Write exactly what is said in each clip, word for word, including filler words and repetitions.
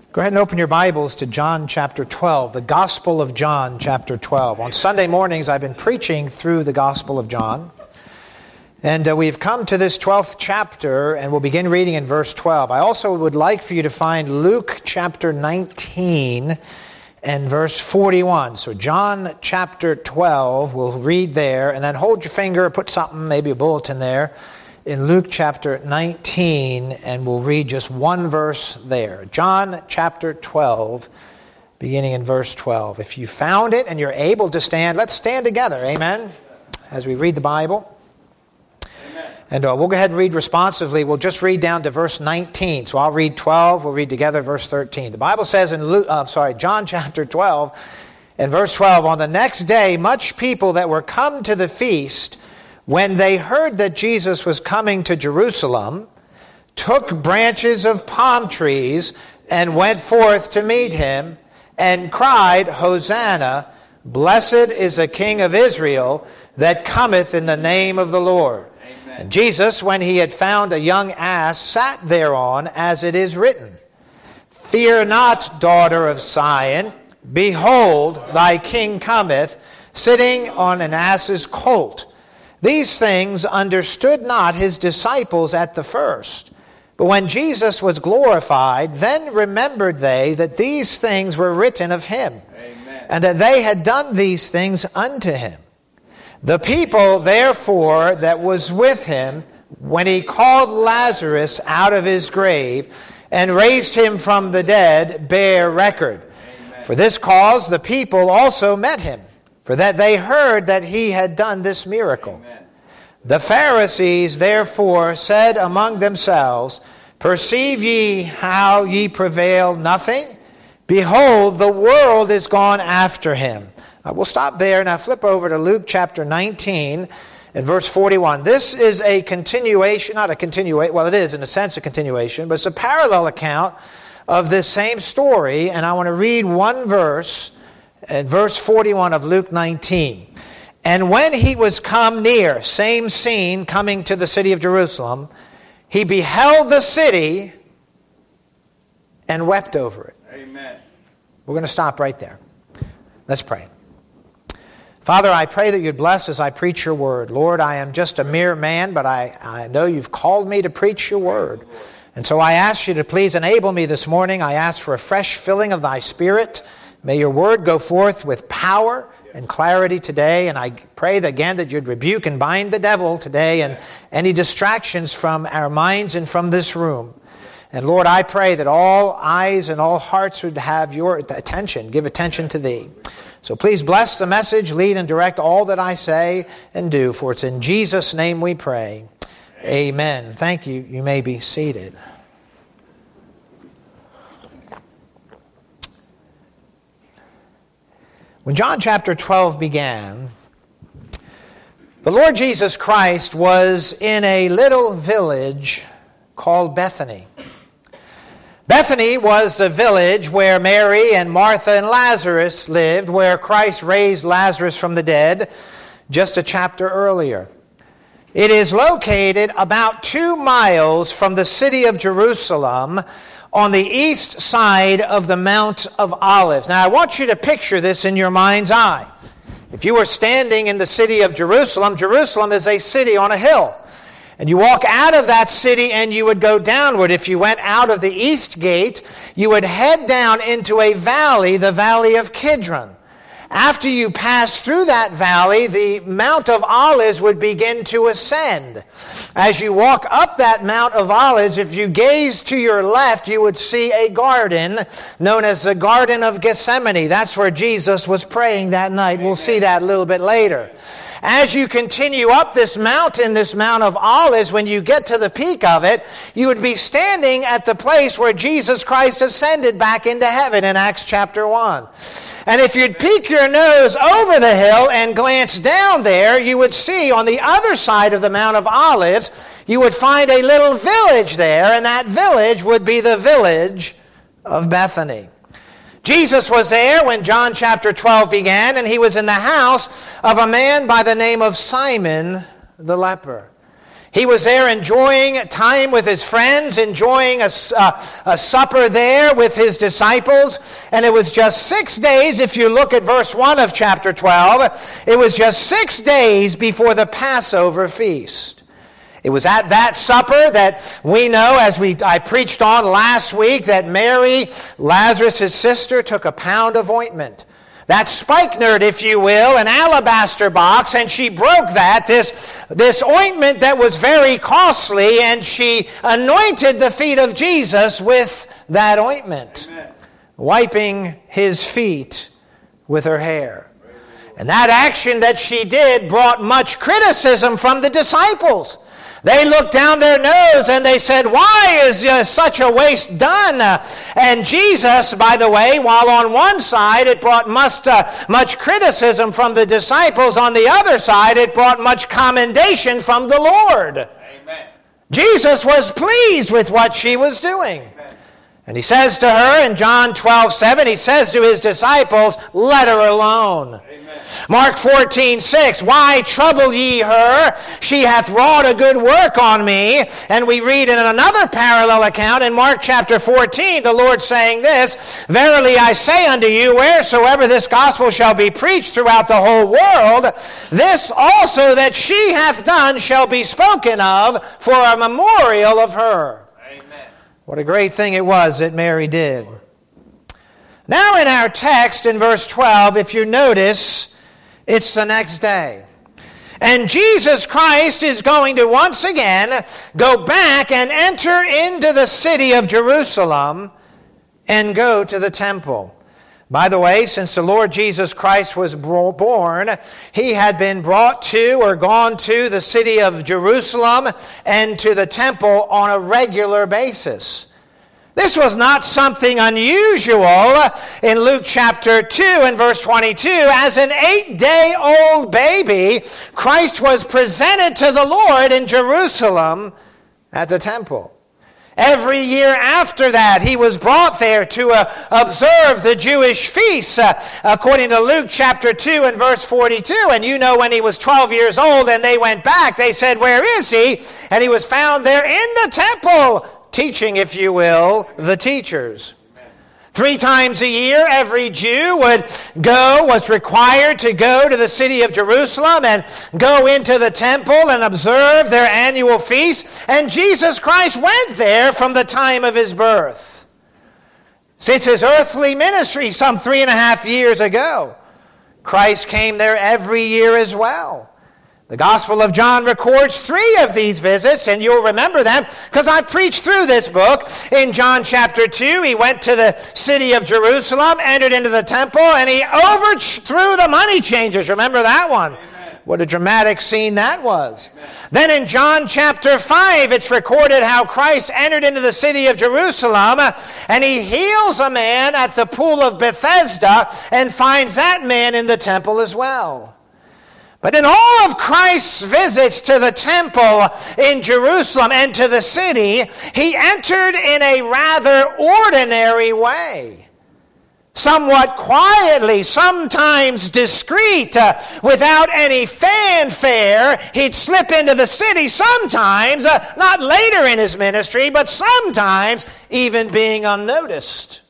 Go ahead and open your Bibles to John chapter twelve, the Gospel of John chapter twelve. On Sunday mornings, I've been preaching through the Gospel of John. And uh, we've come to this twelfth chapter, and we'll begin reading in verse twelve. I also would like for you to find Luke chapter nineteen and verse forty-one. So John chapter twelve, we'll read there, and then hold your finger, put something, maybe a bulletin there, in Luke chapter nineteen, and we'll read just one verse there. John chapter twelve, beginning in verse twelve. If you found it and you're able to stand, let's stand together, amen, as we read the Bible. Amen. And uh, we'll go ahead and read responsively. We'll just read down to verse nineteen. So I'll read twelve, we'll read together verse thirteen. The Bible says in Luke, uh, sorry, John chapter twelve, and verse twelve, on the next day, much people that were come to the feast, when they heard that Jesus was coming to Jerusalem, took branches of palm trees and went forth to meet him, and cried, Hosanna, blessed is the King of Israel that cometh in the name of the Lord. Amen. And Jesus, when he had found a young ass, sat thereon, as it is written, Fear not, daughter of Sion, behold, thy King cometh, sitting on an ass's colt. These things understood not his disciples at the first. But when Jesus was glorified, then remembered they that these things were written of him, Amen. And that they had done these things unto him. The people, therefore, that was with him, when he called Lazarus out of his grave, and raised him from the dead, bear record. Amen. For this cause the people also met him, for that they heard that he had done this miracle. Amen. The Pharisees therefore said among themselves, Perceive ye how ye prevail nothing? Behold, the world is gone after him. Uh, we'll stop there. Now flip over to Luke chapter nineteen and verse forty-one. This is a continuation, not a continuation, well it is in a sense a continuation, but it's a parallel account of this same story. And I want to read one verse, at verse forty-one of Luke nineteen. And when he was come near, same scene coming to the city of Jerusalem, he beheld the city and wept over it. Amen. We're going to stop right there. Let's pray. Father, I pray that you'd bless as I preach your word. Lord, I am just a mere man, but I, I know you've called me to preach your word. And so I ask you to please enable me this morning. I ask for a fresh filling of thy Spirit. May your word go forth with power and clarity today, and I pray that again that you'd rebuke and bind the devil today and any distractions from our minds and from this room. And Lord, I pray that all eyes and all hearts would have your attention, give attention to thee. So please bless the message, lead and direct all that I say and do, for it's in Jesus' name we pray. Amen. Thank you. You may be seated. When John chapter twelve began, the Lord Jesus Christ was in a little village called Bethany. Bethany was the village where Mary and Martha and Lazarus lived, where Christ raised Lazarus from the dead just a chapter earlier. It is located about two miles from the city of Jerusalem, on the east side of the Mount of Olives. Now, I want you to picture this in your mind's eye. If you were standing in the city of Jerusalem, Jerusalem is a city on a hill. And you walk out of that city and you would go downward. If you went out of the east gate, you would head down into a valley, the valley of Kidron. After you pass through that valley, the Mount of Olives would begin to ascend. As you walk up that Mount of Olives, if you gaze to your left, you would see a garden known as the Garden of Gethsemane. That's where Jesus was praying that night. We'll see that a little bit later. As you continue up this mountain, this Mount of Olives, when you get to the peak of it, you would be standing at the place where Jesus Christ ascended back into heaven in Acts chapter one. And if you'd peek your nose over the hill and glance down there, you would see on the other side of the Mount of Olives, you would find a little village there, and that village would be the village of Bethany. Jesus was there when John chapter twelve began, and he was in the house of a man by the name of Simon the leper. He was there enjoying time with his friends, enjoying a, uh, a supper there with his disciples. And it was just six days, if you look at verse one of chapter twelve, it was just six days before the Passover feast. It was at that supper that we know, as we I preached on last week, that Mary, Lazarus' sister, took a pound of ointment. That spikenard, if you will, an alabaster box, and she broke that, this, this ointment that was very costly, and she anointed the feet of Jesus with that ointment, Amen. Wiping his feet with her hair. And that action that she did brought much criticism from the disciples. They looked down their nose and they said, why is uh, such a waste done? Uh, and Jesus, by the way, while on one side it brought much, uh, much criticism from the disciples, on the other side it brought much commendation from the Lord. Amen. Jesus was pleased with what she was doing. Amen. And he says to her in John twelve seven, he says to his disciples, let her alone. Mark fourteen six, why trouble ye her? She hath wrought a good work on me. And we read in another parallel account in Mark chapter fourteen, the Lord saying this, verily I say unto you, wheresoever this gospel shall be preached throughout the whole world, this also that she hath done shall be spoken of for a memorial of her. Amen. What a great thing it was that Mary did. Now in our text in verse twelve, if you notice, it's the next day. And Jesus Christ is going to once again go back and enter into the city of Jerusalem and go to the temple. By the way, since the Lord Jesus Christ was born, he had been brought to or gone to the city of Jerusalem and to the temple on a regular basis. This was not something unusual. In Luke chapter two and verse twenty-two, as an eight-day-old baby, Christ was presented to the Lord in Jerusalem at the temple. Every year after that, he was brought there to uh, observe the Jewish feasts, uh, according to Luke chapter two and verse forty-two. And you know when he was twelve years old and they went back, they said, where is he? And he was found there in the temple, teaching, if you will, the teachers. Three times a year, every Jew would go, was required to go to the city of Jerusalem and go into the temple and observe their annual feast. And Jesus Christ went there from the time of his birth. Since his earthly ministry some three and a half years ago, Christ came there every year as well. The Gospel of John records three of these visits, and you'll remember them because I preached through this book. In John chapter two, he went to the city of Jerusalem, entered into the temple, and he overthrew the money changers. Remember that one? Amen. What a dramatic scene that was. Amen. Then in John chapter five, it's recorded how Christ entered into the city of Jerusalem, and he heals a man at the pool of Bethesda and finds that man in the temple as well. But in all of Christ's visits to the temple in Jerusalem and to the city, he entered in a rather ordinary way. Somewhat quietly, sometimes discreet, uh, without any fanfare, he'd slip into the city sometimes, uh, not later in his ministry, but sometimes even being unnoticed.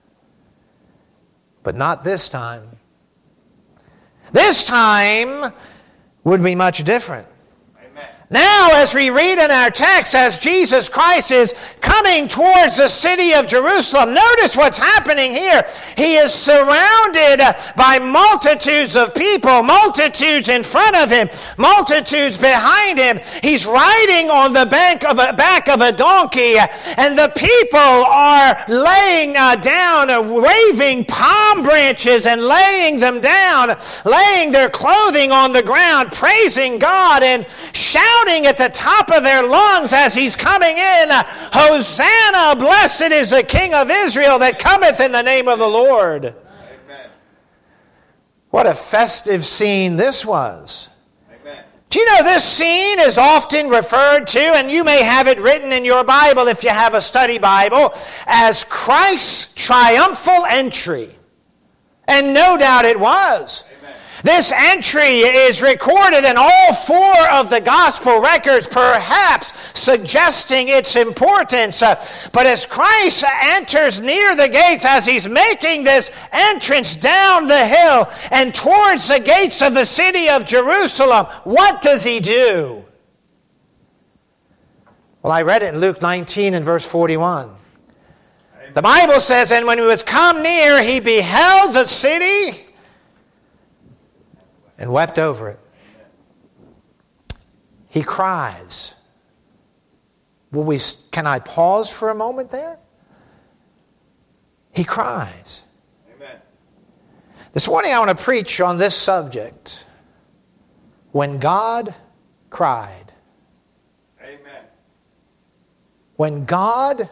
But not this time. This time would be much different. Amen. Now, as we read in our text, as Jesus Christ is coming towards the city of Jerusalem, notice what's happening here. He is surrounded by multitudes of people, multitudes in front of him, multitudes behind him. He's riding on the bank of a, back of a donkey, and the people are laying uh, down, uh, waving palm branches and laying them down, laying their clothing on the ground, praising God and shouting at the top of their lungs as he's coming in, Hosanna, blessed is the King of Israel that cometh in the name of the Lord. Amen. What a festive scene this was. Amen. Do you know this scene is often referred to, and you may have it written in your Bible if you have a study Bible, as Christ's triumphal entry. And no doubt it was. This entry is recorded in all four of the gospel records, perhaps suggesting its importance. Uh, but as Christ enters near the gates, as he's making this entrance down the hill and towards the gates of the city of Jerusalem, what does he do? Well, I read it in Luke nineteen and verse forty-one. The Bible says, and when he was come near, he beheld the city and wept over it. He cries. Will we, can I pause for a moment there? He cries. Amen. This morning I want to preach on this subject. When God cried. Amen. When God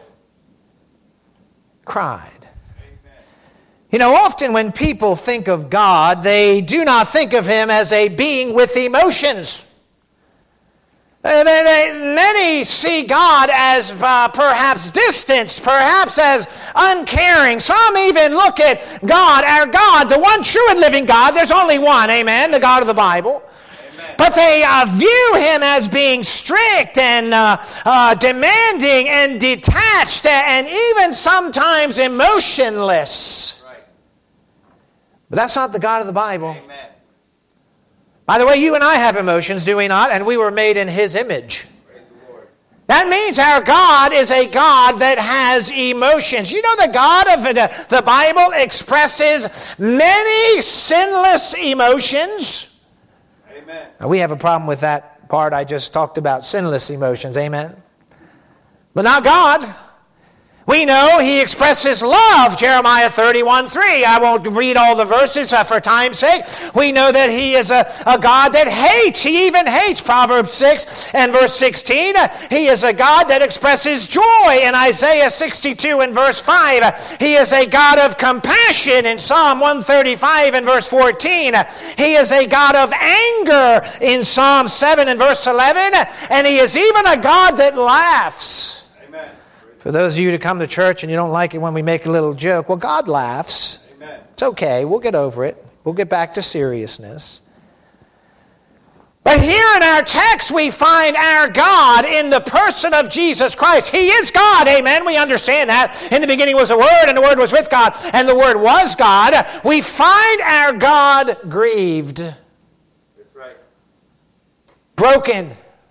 cried. You know, often when people think of God, they do not think of him as a being with emotions. They, they, many see God as uh, perhaps distant, perhaps as uncaring. Some even look at God, our God, the one true and living God. There's only one, amen, the God of the Bible. Amen. But they uh, view him as being strict and uh, uh, demanding and detached and even sometimes emotionless. But that's not the God of the Bible. Amen. By the way, you and I have emotions, do we not? And we were made in his image. Praise the Lord. That means our God is a God that has emotions. You know, the God of the, the Bible expresses many sinless emotions. Amen. Now, we have a problem with that part I just talked about, sinless emotions. Amen. But not God. We know he expresses love, Jeremiah thirty-one three. I won't read all the verses uh, for time's sake. We know that he is a, a God that hates. He even hates, Proverbs six and verse sixteen. Uh, he is a God that expresses joy in Isaiah sixty-two and verse five. Uh, he is a God of compassion in Psalm one thirty-five and verse fourteen. Uh, he is a God of anger in Psalm seven and verse eleven. Uh, and he is even a God that laughs. For those of you who come to church and you don't like it when we make a little joke, well, God laughs. Amen. It's okay. We'll get over it. We'll get back to seriousness. But here in our text, we find our God in the person of Jesus Christ. He is God. Amen. We understand that. In the beginning was the Word, and the Word was with God, and the Word was God. We find our God grieved. That's right. Broken.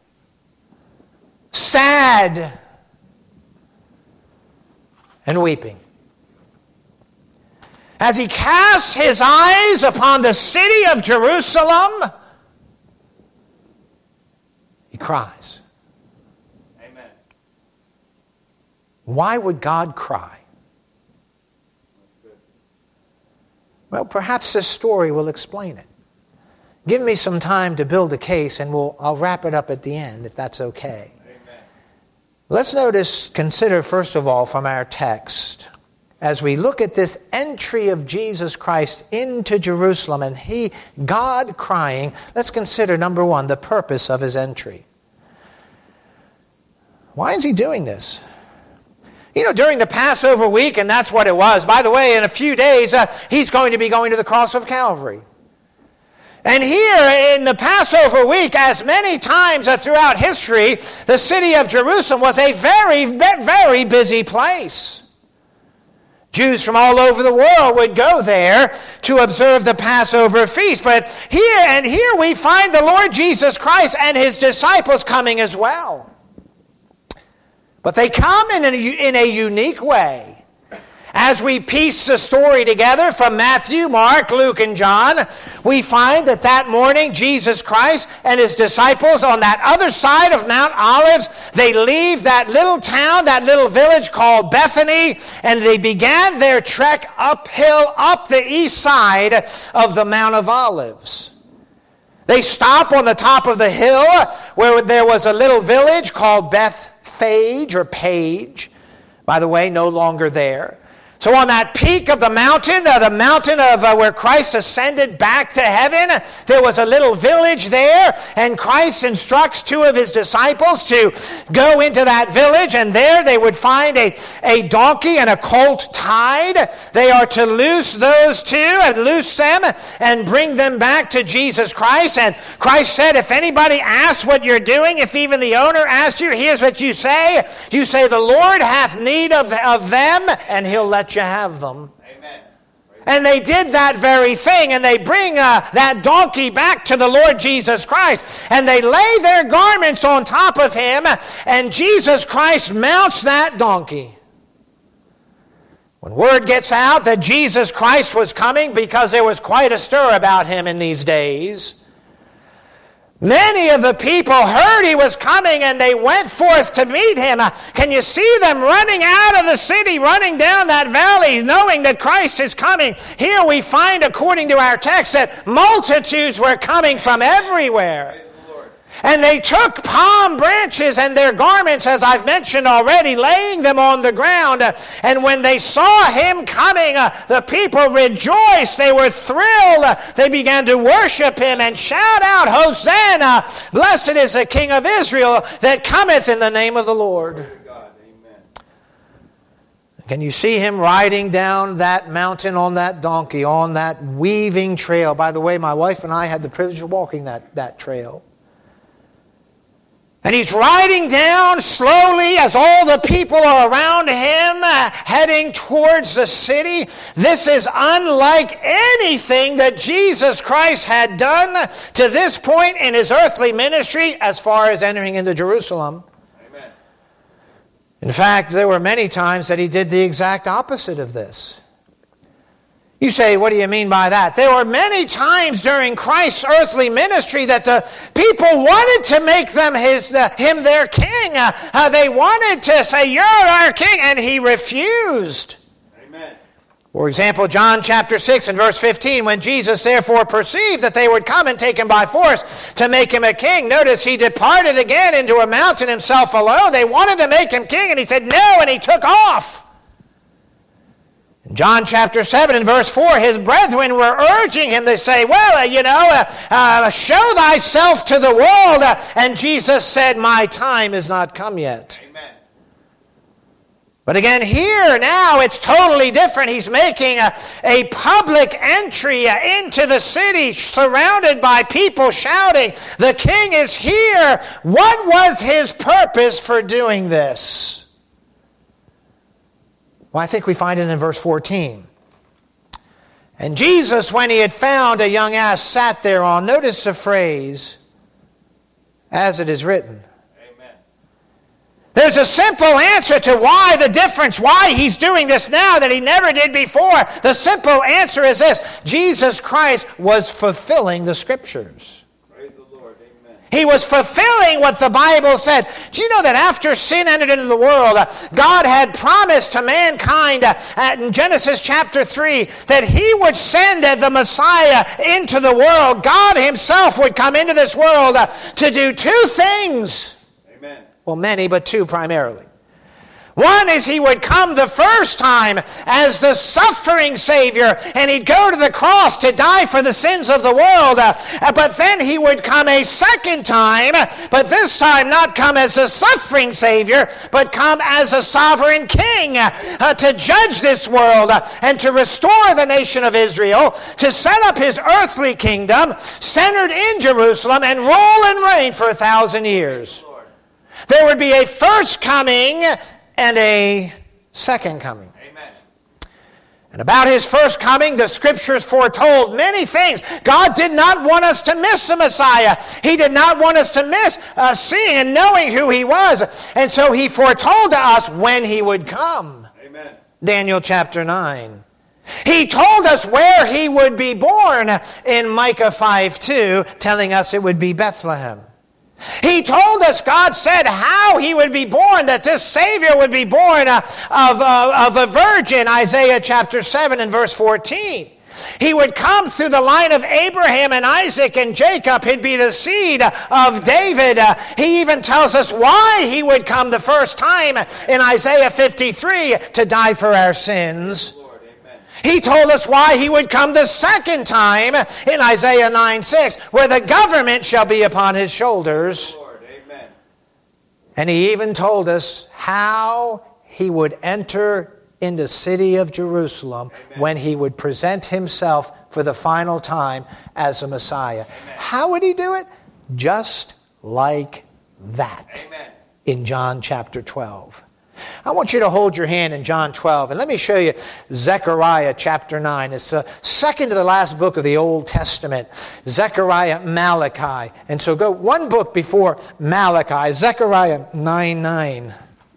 Sad. And weeping. As he casts his eyes upon the city of Jerusalem, he cries. Amen. Why would God cry? Well, perhaps this story will explain it. Give me some time to build a case, and we'll, I'll wrap it up at the end, if that's okay. Let's notice, consider first of all from our text, as we look at this entry of Jesus Christ into Jerusalem and he, God crying, let's consider, number one, the purpose of his entry. Why is he doing this? You know, during the Passover week, and that's what it was. By the way, in a few days, uh, he's going to be going to the cross of Calvary. And here in the Passover week, as many times throughout history, the city of Jerusalem was a very, very busy place. Jews from all over the world would go there to observe the Passover feast. But here and here we find the Lord Jesus Christ and his disciples coming as well. But they come in a, in a unique way. As we piece the story together from Matthew, Mark, Luke, and John, we find that that morning Jesus Christ and his disciples on that other side of Mount Olives, they leave that little town, that little village called Bethany, and they began their trek uphill up the east side of the Mount of Olives. They stop on the top of the hill where there was a little village called Bethphage or Page. By the way, no longer there. So on that peak of the mountain, uh, the mountain of uh, where Christ ascended back to heaven, there was a little village there, and Christ instructs two of his disciples to go into that village, and there they would find a, a donkey and a colt tied. They are to loose those two and loose them and bring them back to Jesus Christ. And Christ said, if anybody asks what you're doing, if even the owner asks you, here's what you say. You say, the Lord hath need of, of them, and he'll let you have them. Amen. And they did that very thing, and they bring uh, that donkey back to the Lord Jesus Christ, and they lay their garments on top of him, and Jesus Christ mounts that donkey. When word gets out that Jesus Christ was coming, because there was quite a stir about him in these days, many of the people heard he was coming, and they went forth to meet him. Uh, can you see them running out of the city, running down that valley, knowing that Christ is coming? Here we find, according to our text, that multitudes were coming from everywhere. And they took palm branches and their garments, as I've mentioned already, laying them on the ground. And when they saw him coming, uh, the people rejoiced. They were thrilled. Uh, they began to worship him and shout out, Hosanna! Blessed is the King of Israel that cometh in the name of the Lord. Can you see him riding down that mountain on that donkey, on that weaving trail? By the way, my wife and I had the privilege of walking that, that trail. And he's riding down slowly as all the people are around him, uh, heading towards the city. This is unlike anything that Jesus Christ had done to this point in his earthly ministry as far as entering into Jerusalem. Amen. In fact, there were many times that he did the exact opposite of this. You say, what do you mean by that? There were many times during Christ's earthly ministry that the people wanted to make them his, uh, him their king. Uh, uh, they wanted to say, you're our king, and he refused. Amen. For example, John chapter six and verse fifteen, when Jesus therefore perceived that they would come and take him by force to make him a king, notice he departed again into a mountain himself alone. They wanted to make him king, and he said no, and he took off. In John chapter seven and verse four, his brethren were urging him. They say, well, uh, you know, uh, uh, show thyself to the world. Uh, and Jesus said, my time is not come yet. Amen. But again, here now it's totally different. He's making a, a public entry uh, into the city, surrounded by people shouting, the king is here. What was his purpose for doing this? Well, I think we find it in verse fourteen. And Jesus, when he had found a young ass, sat thereon. Notice the phrase, as it is written. Amen. There's a simple answer to why the difference, why he's doing this now that he never did before. The simple answer is this. Jesus Christ was fulfilling the Scriptures. He was fulfilling what the Bible said. Do you know that after sin entered into the world, God had promised to mankind in Genesis chapter three that he would send the Messiah into the world. God himself would come into this world to do two things. Amen. Well, many, but two primarily. One is he would come the first time as the suffering Savior, and he'd go to the cross to die for the sins of the world. Uh, but then he would come a second time, but this time not come as the suffering Savior, but come as a sovereign King uh, to judge this world uh, and to restore the nation of Israel, to set up his earthly kingdom centered in Jerusalem and rule and reign for a thousand years. There would be a first coming and a second coming. Amen. And about his first coming, the Scriptures foretold many things. God did not want us to miss the Messiah. He did not want us to miss uh, seeing and knowing who he was. And so he foretold to us when he would come. Amen. Daniel chapter nine. He told us where he would be born in Micah five two, telling us it would be Bethlehem. He told us, God said, how he would be born, that this Savior would be born uh, of, uh, of a virgin, Isaiah chapter seven and verse fourteen. He would come through the line of Abraham and Isaac and Jacob. He'd be the seed of David. Uh, he even tells us why he would come the first time in Isaiah fifty-three, to die for our sins. Lord, amen. He told us why he would come the second time in Isaiah nine six, where the government shall be upon his shoulders. Lord, amen. And he even told us how he would enter in the city of Jerusalem, amen, when he would present himself for the final time as a Messiah. Amen. How would he do it? Just like that. Amen. In John chapter twelve. I want you to hold your hand in John twelve, and let me show you Zechariah chapter nine. It's the second to the last book of the Old Testament. Zechariah, Malachi. And so go one book before Malachi, Zechariah nine nine.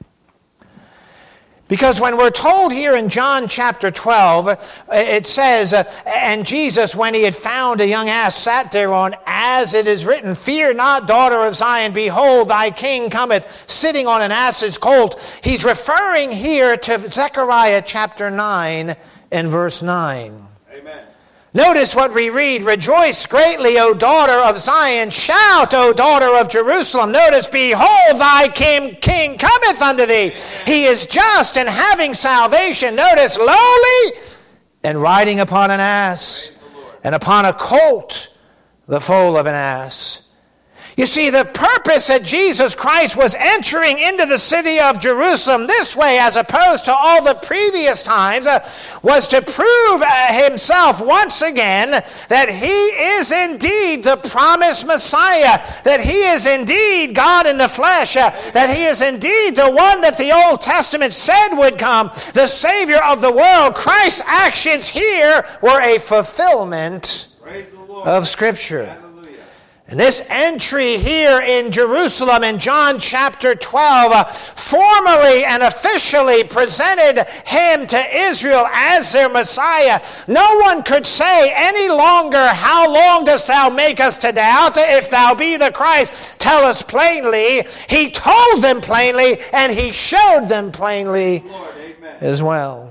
Because when we're told here in John chapter twelve, it says, uh, and Jesus, when he had found a young ass, sat thereon, as it is written, Fear not, daughter of Zion, behold, thy king cometh, sitting on an ass's colt. He's referring here to Zechariah chapter nine and verse nine. Amen. Notice what we read. Rejoice greatly, O daughter of Zion. Shout, O daughter of Jerusalem. Notice, behold, thy king, king cometh unto thee. He is just and having salvation. Notice, lowly and riding upon an ass, and upon a colt, the foal of an ass. You see, the purpose that Jesus Christ was entering into the city of Jerusalem this way, as opposed to all the previous times, uh, was to prove uh, himself once again that he is indeed the promised Messiah, that he is indeed God in the flesh, uh, that he is indeed the one that the Old Testament said would come, the Savior of the world. Christ's actions here were a fulfillment Praise the Lord. of Scripture. Hallelujah. And this entry here in Jerusalem in John chapter twelve uh, formally and officially presented him to Israel as their Messiah. No one could say any longer, How long dost thou make us to doubt? If thou be the Christ, tell us plainly. He told them plainly, and he showed them plainly Lord, amen. as well.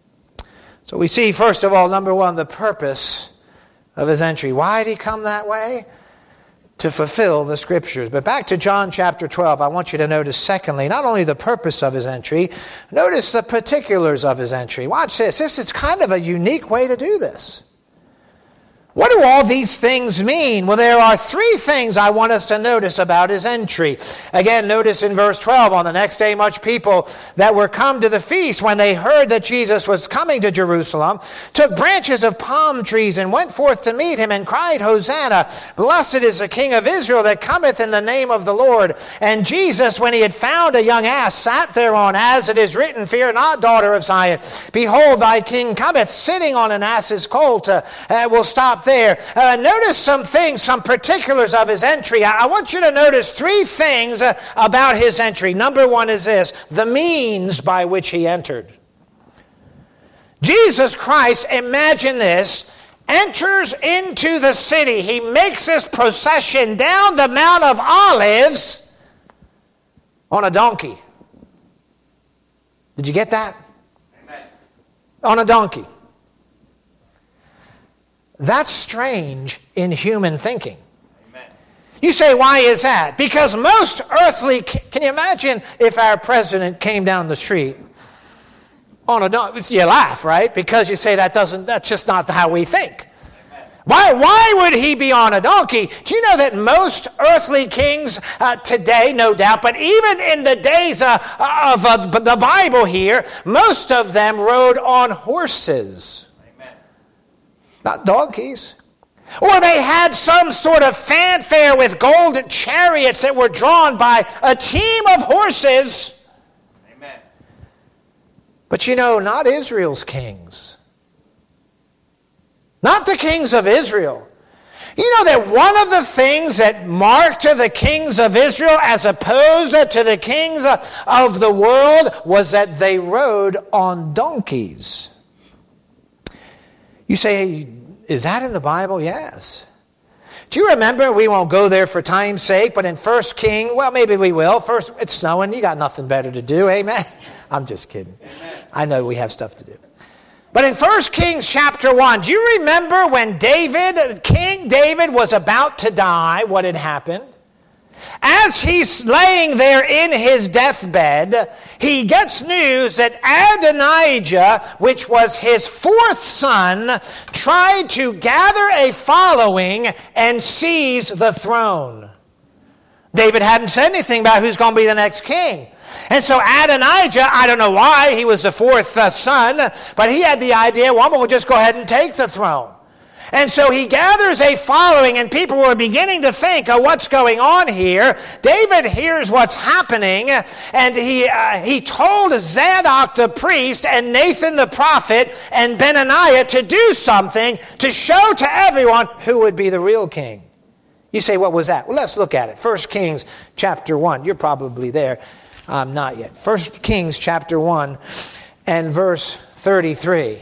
So we see, first of all, number one, the purpose of his entry. Why did he come that way? To fulfill the Scriptures. But back to John chapter twelve, I want you to notice, secondly, not only the purpose of his entry, notice the particulars of his entry. Watch this. This is kind of a unique way to do this. What do all these things mean? Well, there are three things I want us to notice about his entry. Again, notice in verse twelve, on the next day much people that were come to the feast, when they heard that Jesus was coming to Jerusalem, took branches of palm trees and went forth to meet him and cried, Hosanna, blessed is the King of Israel that cometh in the name of the Lord. And Jesus, when he had found a young ass, sat thereon, as it is written, Fear not, daughter of Zion. Behold, thy king cometh, sitting on an ass's colt. Uh, uh, we'll stop there. Uh, notice some things, some particulars of his entry. I, I want you to notice three things uh, about his entry. Number one is this, the means by which he entered. Jesus Christ, imagine this, enters into the city. He makes this procession down the Mount of Olives on a donkey. Did you get that? Amen. On a donkey. That's strange in human thinking. Amen. You say, why is that? Because most earthly, can you imagine if our president came down the street on a donkey? You laugh, right? Because you say that doesn't, that's just not how we think. Amen. Why, why would he be on a donkey? Do you know that most earthly kings uh, today, no doubt, but even in the days uh, of uh, the Bible here, most of them rode on horses. Not donkeys. Or they had some sort of fanfare with golden chariots that were drawn by a team of horses. Amen. But you know, not Israel's kings. Not the kings of Israel. You know that one of the things that marked the kings of Israel as opposed to the kings of the world was that they rode on donkeys. You say, is that in the Bible? Yes. Do you remember, we won't go there for time's sake, but in First King, well, maybe we will. First, it's snowing. You got nothing better to do. Amen. I'm just kidding. Amen. I know we have stuff to do. But in First Kings chapter one, do you remember when David, King David, was about to die, what had happened? As he's laying there in his deathbed, he gets news that Adonijah, which was his fourth son, tried to gather a following and seize the throne. David hadn't said anything about who's going to be the next king. And so Adonijah, I don't know why, he was the fourth uh, son, but he had the idea, well, I'm going to just go ahead and take the throne. And so he gathers a following, and people were beginning to think, oh, what's going on here? David hears what's happening, and he uh, he told Zadok the priest and Nathan the prophet and Benaniah to do something to show to everyone who would be the real king. You say, what was that? Well, let's look at it. First Kings chapter one. You're probably there. I'm not yet. First Kings chapter one and verse thirty-three.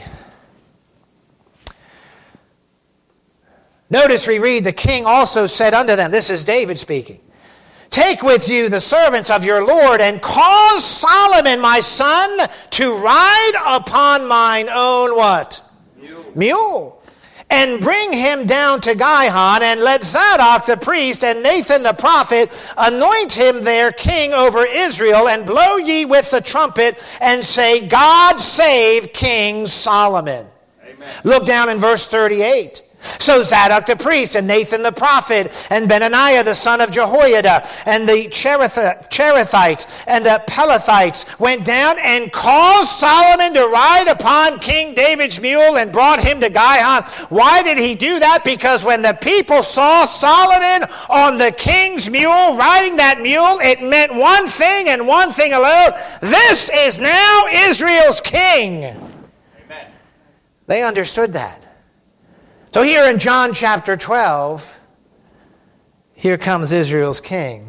Notice we read, the king also said unto them, this is David speaking, take with you the servants of your Lord, and cause Solomon my son to ride upon mine own what? Mule. Mule. And bring him down to Gihon, and let Zadok the priest and Nathan the prophet anoint him there king over Israel, and blow ye with the trumpet, and say, God save King Solomon. Amen. Look down in verse thirty-eight. So Zadok the priest and Nathan the prophet and Benaniah the son of Jehoiada and the Cherith- Cherethites and the Pelethites went down and caused Solomon to ride upon King David's mule and brought him to Gihon. Why did he do that? Because when the people saw Solomon on the king's mule, riding that mule, it meant one thing and one thing alone. This is now Israel's king. Amen. They understood that. So here in John chapter twelve, here comes Israel's king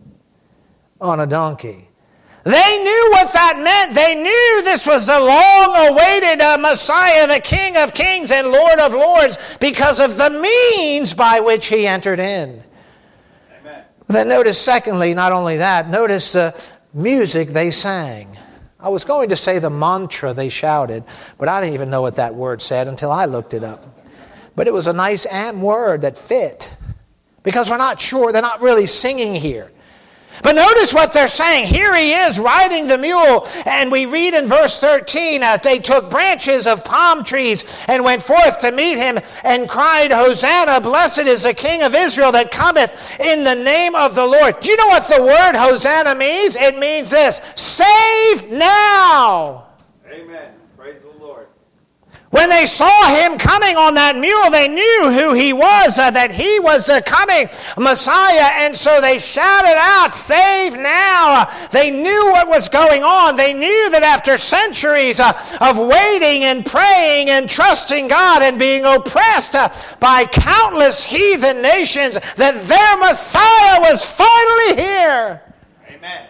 on a donkey. They knew what that meant. They knew this was the long-awaited uh, Messiah, the King of kings and Lord of lords, because of the means by which he entered in. Amen. Then notice, secondly, not only that, notice the music they sang. I was going to say the mantra they shouted, but I didn't even know what that word said until I looked it up. But it was a nice am word that fit. Because we're not sure, they're not really singing here. But notice what they're saying. Here he is riding the mule. And we read in verse thirteen, uh, they took branches of palm trees and went forth to meet him and cried, Hosanna, blessed is the King of Israel that cometh in the name of the Lord. Do you know what the word Hosanna means? It means this: save now. Amen. Praise the Lord. When they saw him coming on that mule, they knew who he was, uh, that he was the coming Messiah, and so they shouted out, save now. Uh, they knew what was going on. They knew that after centuries uh, of waiting and praying and trusting God and being oppressed uh, by countless heathen nations, that their Messiah was finally here. Amen.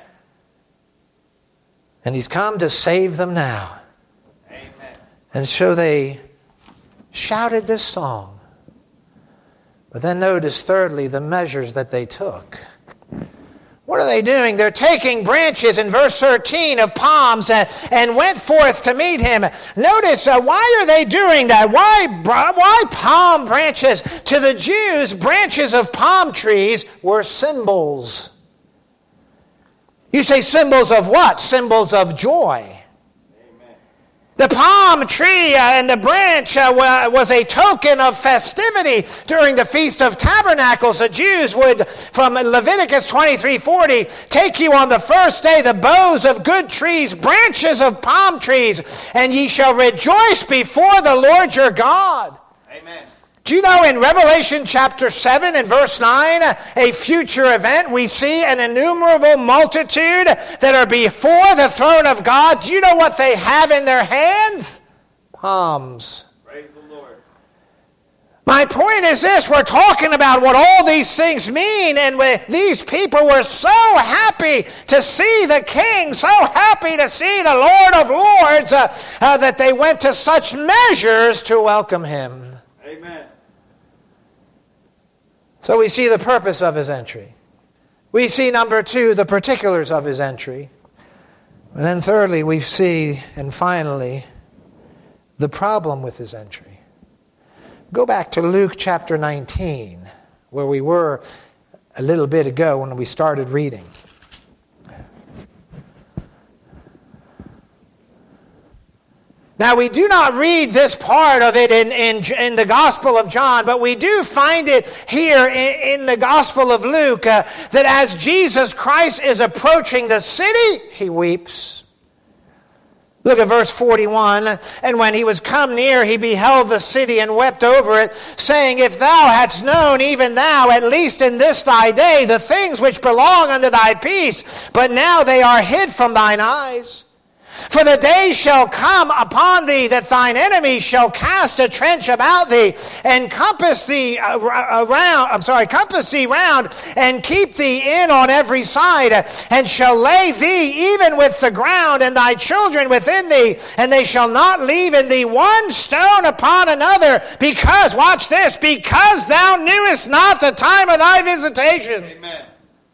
And he's come to save them now. And so they shouted this song. But then notice, thirdly, the measures that they took. What are they doing? They're taking branches in verse thirteen of palms and, and went forth to meet him. Notice, uh, why are they doing that? Why, why palm branches? To the Jews, branches of palm trees were symbols. You say symbols of what? Symbols of joy. The palm tree uh, and the branch uh, was a token of festivity during the Feast of Tabernacles. The Jews would, from Leviticus twenty-three forty, take you on the first day the boughs of good trees, branches of palm trees, and ye shall rejoice before the Lord your God. Amen. Do you know in Revelation chapter seven and verse nine, a future event, we see an innumerable multitude that are before the throne of God. Do you know what they have in their hands? Palms. Praise the Lord. My point is this, we're talking about what all these things mean, and these people were so happy to see the King, so happy to see the Lord of Lords, uh, uh, that they went to such measures to welcome him. Amen. So we see the purpose of his entry. We see, number two, the particulars of his entry. And then thirdly, we see, and finally, the problem with his entry. Go back to Luke chapter nineteen, where we were a little bit ago when we started reading. Now, we do not read this part of it in, in, in the Gospel of John, but we do find it here in, in the Gospel of Luke, uh, that as Jesus Christ is approaching the city, he weeps. Look at verse forty-one. And when he was come near, he beheld the city and wept over it, saying, If thou hadst known, even thou, at least in this thy day, the things which belong unto thy peace, but now they are hid from thine eyes. For the day shall come upon thee that thine enemies shall cast a trench about thee and compass thee around, I'm sorry, compass thee round and keep thee in on every side, and shall lay thee even with the ground and thy children within thee, and they shall not leave in thee one stone upon another, because, watch this, because thou knewest not the time of thy visitation. Amen.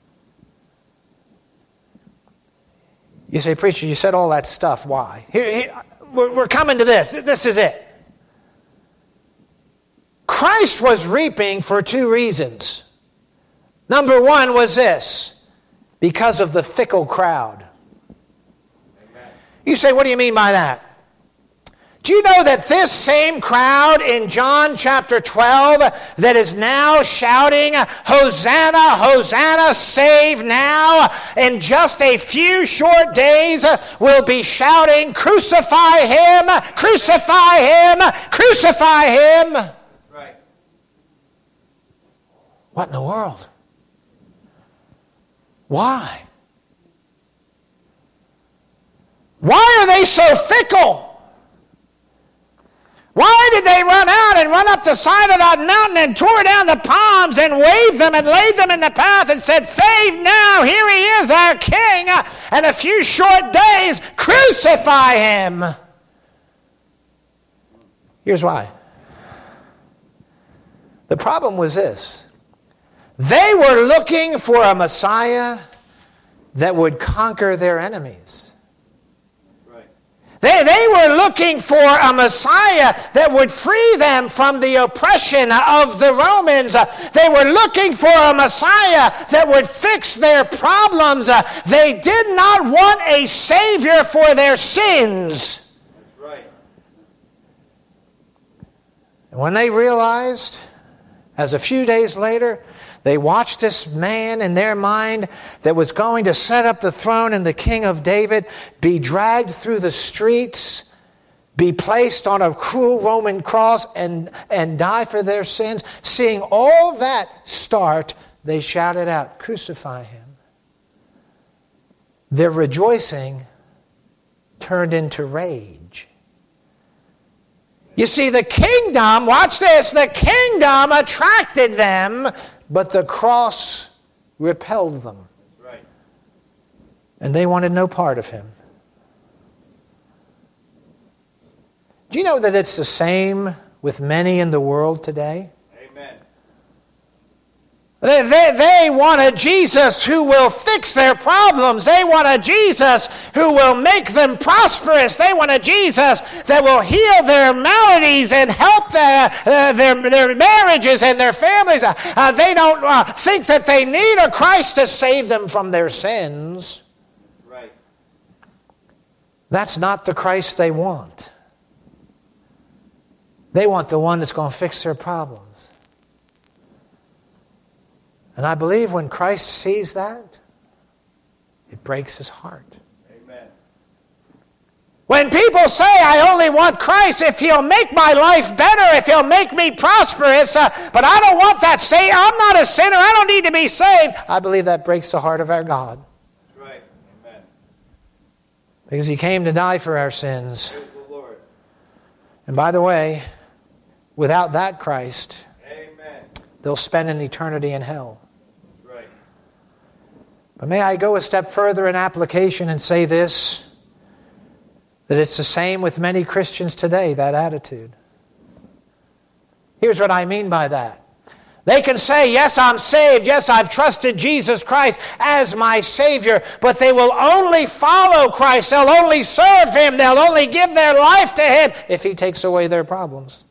You say, preacher, you said all that stuff. Why? Here, here, we're, we're coming to this. This is it. Christ was reaping for two reasons. Number one was this, because of the fickle crowd. Amen. You say, what do you mean by that? Do you know that this same crowd in John chapter twelve that is now shouting, Hosanna, Hosanna, save now, in just a few short days will be shouting, crucify him, crucify him, crucify him? Right. What in the world? Why? Why are they so fickle? Why did they run out and run up the side of that mountain and tore down the palms and waved them and laid them in the path and said, save now, here he is, our king, and a few short days, crucify him? Here's why. The problem was this. They were looking for a Messiah that would conquer their enemies. They, they were looking for a Messiah that would free them from the oppression of the Romans. They were looking for a Messiah that would fix their problems. They did not want a Savior for their sins. That's right. And when they realized, as a few days later, they watched this man in their mind that was going to set up the throne and the king of David be dragged through the streets, be placed on a cruel Roman cross and, and die for their sins. Seeing all that start, they shouted out, crucify him. Their rejoicing turned into rage. You see, the kingdom, watch this, the kingdom attracted them, but the cross repelled them. That's right. And they wanted no part of him. Do you know that it's the same with many in the world today? Amen. They, they, they want a Jesus who will fix their problems. They want a Jesus who will make them prosperous. They want a Jesus that will heal their maladies and help their, uh, their, their marriages and their families. Uh, they don't uh, think that they need a Christ to save them from their sins. Right. That's not the Christ they want. They want the one that's going to fix their problems. And I believe when Christ sees that, it breaks his heart. Amen. When people say, I only want Christ if he'll make my life better, if he'll make me prosperous, uh, but I don't want that. Say, I'm not a sinner, I don't need to be saved. I believe that breaks the heart of our God. That's right. Amen. Because he came to die for our sins. Praise the Lord. And by the way, without that Christ, Amen. they'll spend an eternity in hell. That's right. But may I go a step further in application and say this, that it's the same with many Christians today, that attitude. Here's what I mean by that. They can say, yes, I'm saved. Yes, I've trusted Jesus Christ as my Savior. But they will only follow Christ. They'll only serve Him. They'll only give their life to Him if He takes away their problems.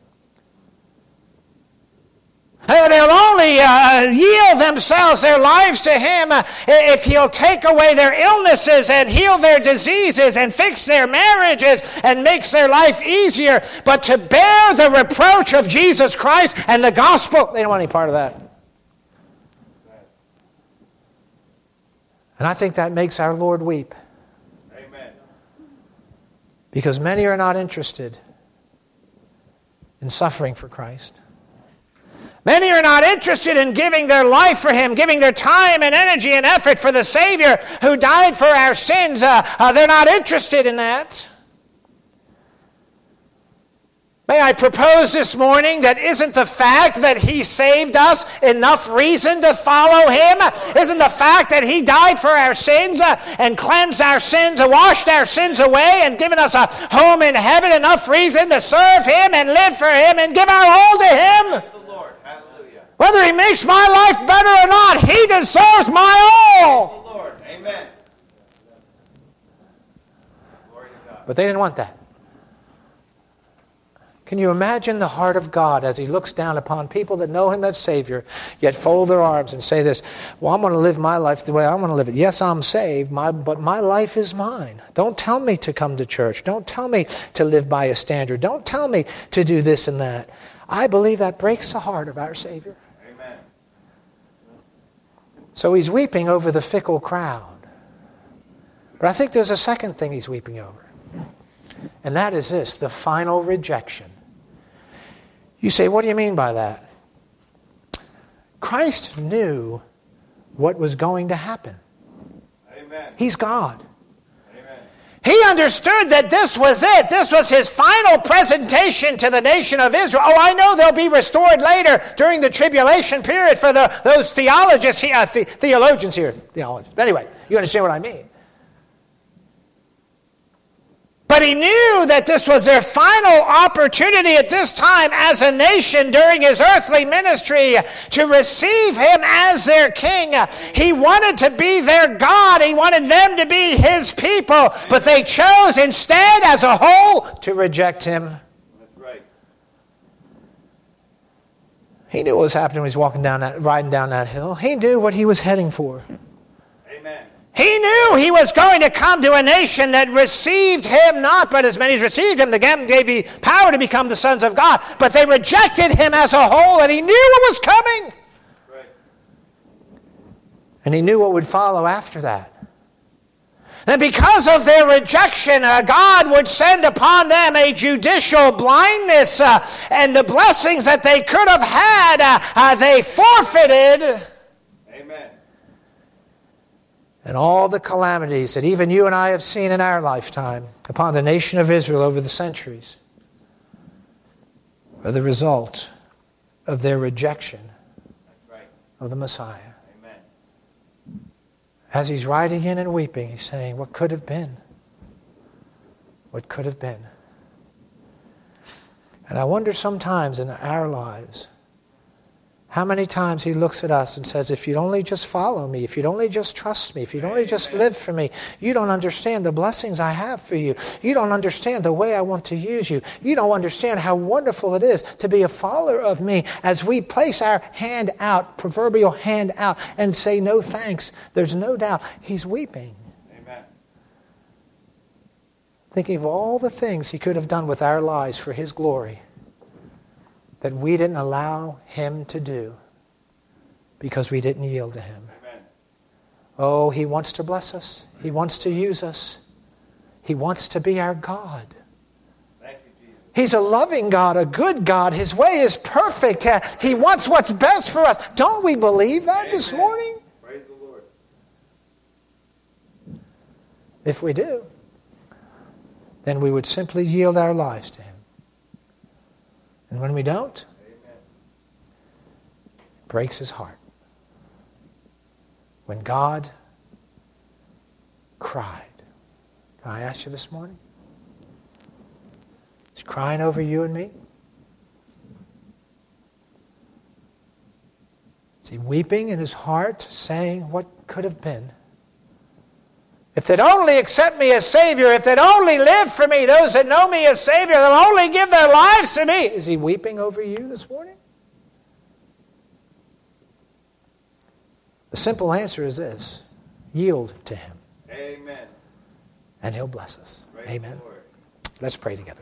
They'll only uh, yield themselves, their lives to Him uh, if He'll take away their illnesses and heal their diseases and fix their marriages and makes their life easier. But to bear the reproach of Jesus Christ and the gospel, they don't want any part of that. And I think that makes our Lord weep. Amen. Because many are not interested in suffering for Christ. Many are not interested in giving their life for Him, giving their time and energy and effort for the Savior who died for our sins. Uh, uh, they're not interested in that. May I propose this morning that isn't the fact that He saved us enough reason to follow Him? Isn't the fact that He died for our sins uh, and cleansed our sins, and washed our sins away and given us a home in heaven enough reason to serve Him and live for Him and give our all to Him? Whether He makes my life better or not, He deserves my all. The Lord. Amen. Glory to God. But they didn't want that. Can you imagine the heart of God as He looks down upon people that know Him as Savior, yet fold their arms and say this, well, I'm going to live my life the way I want to live it. Yes, I'm saved, my, but my life is mine. Don't tell me to come to church. Don't tell me to live by a standard. Don't tell me to do this and that. I believe that breaks the heart of our Savior. So He's weeping over the fickle crowd. But I think there's a second thing He's weeping over. And that is this, the final rejection. You say, what do you mean by that? Christ knew what was going to happen. Amen. He's God. Amen. He understood that this was it. This was His final presentation to the nation of Israel. Oh, I know they'll be restored later during the tribulation period for the, those theologists, uh, the, theologians here. Theologians. Anyway, you understand what I mean. But He knew that this was their final opportunity at this time as a nation during His earthly ministry to receive Him as their king. He wanted to be their God. He wanted them to be His people. But they chose instead as a whole to reject Him. That's right. He knew what was happening when He was walking down that, riding down that hill. He knew what He was heading for. Amen. He knew He was going to come to a nation that received Him not, but as many as received Him, the gave Him power to become the sons of God. But they rejected Him as a whole, and He knew what was coming. Right. And He knew what would follow after that. And because of their rejection, uh, God would send upon them a judicial blindness, uh, and the blessings that they could have had, uh, uh, they forfeited. Amen. And all the calamities that even you and I have seen in our lifetime upon the nation of Israel over the centuries are the result of their rejection That's right. of the Messiah. Amen. As He's riding in and weeping, He's saying, what could have been? What could have been? And I wonder sometimes in our lives, how many times He looks at us and says, if you'd only just follow me, if you'd only just trust me, if you'd only just live for me, you don't understand the blessings I have for you. You don't understand the way I want to use you. You don't understand how wonderful it is to be a follower of me as we place our hand out, proverbial hand out, and say no thanks. There's no doubt He's weeping. Amen. Thinking of all the things He could have done with our lives for His glory that we didn't allow Him to do because we didn't yield to Him. Amen. Oh, He wants to bless us. He wants to use us. He wants to be our God. Thank you, Jesus. He's a loving God, a good God. His way is perfect. Uh, He wants what's best for us. Don't we believe that this Amen. morning? Praise the Lord. If we do, then we would simply yield our lives to Him. And when we don't, Amen. it breaks His heart. When God cried. Can I ask you this morning? He's crying over you and me. Is he weeping in his heart, saying, what could have been? If they'd only accept me as Savior, if they'd only live for me, those that know me as Savior, they'll only give their lives to me. Is he weeping over you this morning? The simple answer is this. Yield to him. Amen. And he'll bless us. Praise Amen. the Lord. Let's pray together.